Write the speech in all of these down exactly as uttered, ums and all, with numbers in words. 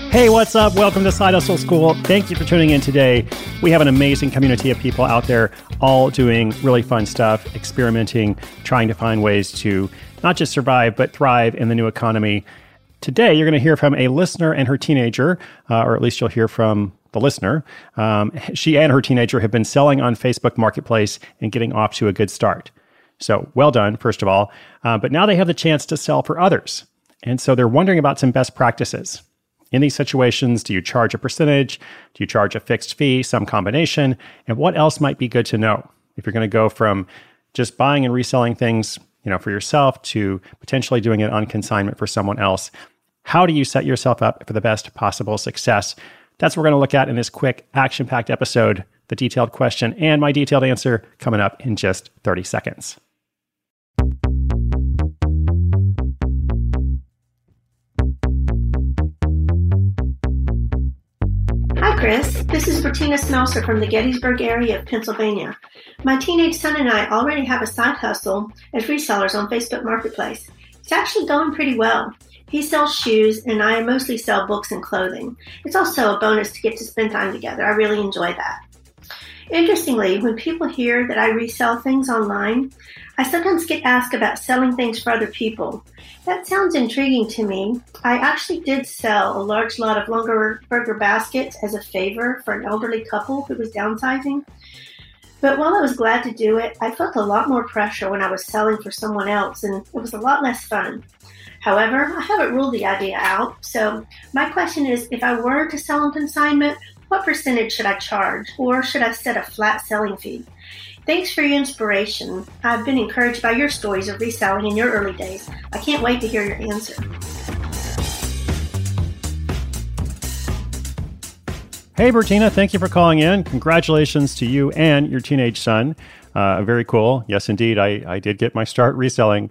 Hey, what's up? Welcome to Side Hustle School. Thank you for tuning in today. We have an amazing community of people out there all doing really fun stuff, experimenting, trying to find ways to not just survive, but thrive in the new economy. Today, you're going to hear from a listener and her teenager, uh, or at least you'll hear from the listener. Um, she and her teenager have been selling on Facebook Marketplace and getting off to a good start. So well done, first of all. Uh, but now they have the chance to sell for others. And so they're wondering about some best practices. In these situations, do you charge a percentage? Do you charge a fixed fee, some combination? And what else might be good to know if you're going to go from just buying and reselling things, you know, for yourself to potentially doing it on consignment for someone else? How do you set yourself up for the best possible success? That's what we're going to look at in this quick, action-packed episode. The detailed question and my detailed answer coming up in just thirty seconds. Hi, Chris. This is Bertina Smelser from the Gettysburg area of Pennsylvania. My teenage son and I already have a side hustle as resellers on Facebook Marketplace. It's actually going pretty well. He sells shoes, and I mostly sell books and clothing. It's also a bonus to get to spend time together. I really enjoy that. Interestingly, when people hear that I resell things online, I sometimes get asked about selling things for other people. That sounds intriguing to me. I actually did sell a large lot of Longaberger baskets as a favor for an elderly couple who was downsizing. But while I was glad to do it, I felt a lot more pressure when I was selling for someone else, and it was a lot less fun. However, I haven't ruled the idea out. So my question is, if I were to sell on consignment, what percentage should I charge, or should I set a flat selling fee? Thanks for your inspiration. I've been encouraged by your stories of reselling in your early days. I can't wait to hear your answer. Hey, Bertina, thank you for calling in. Congratulations to you and your teenage son. Uh, very cool. Yes, indeed, I, I did get my start reselling.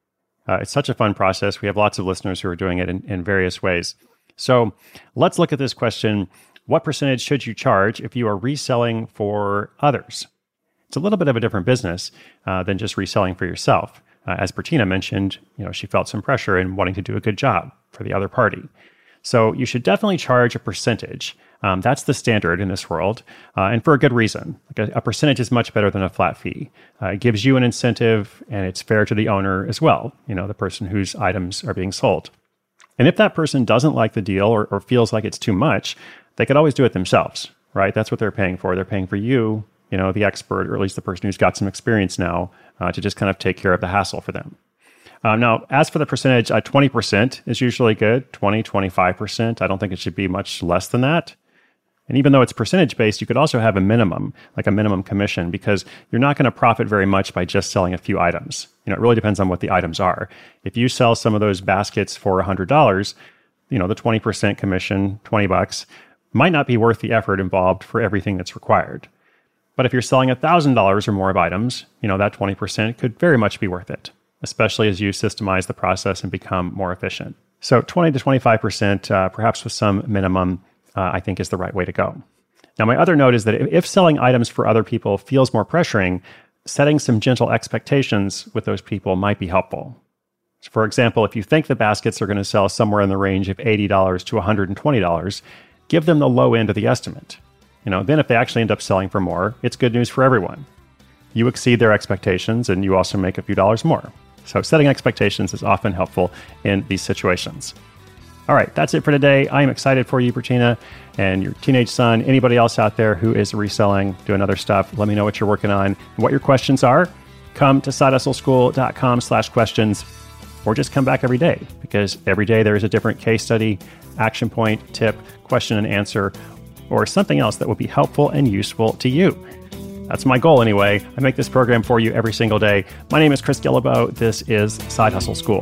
Uh, it's such a fun process. We have lots of listeners who are doing it in, in various ways. So let's look at this question. What percentage should you charge if you are reselling for others? It's a little bit of a different business uh, than just reselling for yourself. Uh, as Bertina mentioned, you know, she felt some pressure in wanting to do a good job for the other party. So you should definitely charge a percentage. Um, that's the standard in this world, uh, and for a good reason. Like a, a percentage is much better than a flat fee. Uh, it gives you an incentive, and it's fair to the owner as well, you know, the person whose items are being sold. And if that person doesn't like the deal or, or feels like it's too much, they could always do it themselves, right? That's what they're paying for. They're paying for you, you know, the expert, or at least the person who's got some experience now, uh, to just kind of take care of the hassle for them. Um, now, as for the percentage, uh, twenty percent is usually good, twenty, twenty-five percent. I don't think it should be much less than that. And even though it's percentage-based, you could also have a minimum, like a minimum commission, because you're not going to profit very much by just selling a few items. You know, it really depends on what the items are. If you sell some of those baskets for one hundred dollars, you know, the twenty percent commission, twenty bucks, might not be worth the effort involved for everything that's required. But if you're selling one thousand dollars or more of items, you know, that twenty percent could very much be worth it, especially as you systemize the process and become more efficient. So twenty to twenty-five percent, uh, perhaps with some minimum, uh, I think is the right way to go. Now, my other note is that if selling items for other people feels more pressuring, setting some gentle expectations with those people might be helpful. So for example, if you think the baskets are going to sell somewhere in the range of eighty dollars to one hundred twenty dollars, give them the low end of the estimate. You know, then if they actually end up selling for more, it's good news for everyone. You exceed their expectations and you also make a few dollars more. So setting expectations is often helpful in these situations. All right, that's it for today. I am excited for you, Bertina, and your teenage son, anybody else out there who is reselling, doing other stuff. Let me know what you're working on and what your questions are. Come to sidehustleschool.com slash questions, or just come back every day, because every day there is a different case study, action point, tip, question and answer, or something else that will be helpful and useful to you. That's my goal anyway. I make this program for you every single day. My name is Chris Guillebeau. This is Side Hustle School.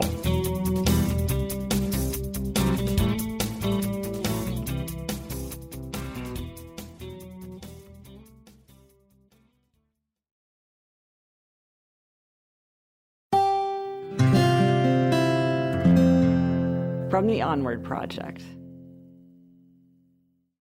From the Onward Project.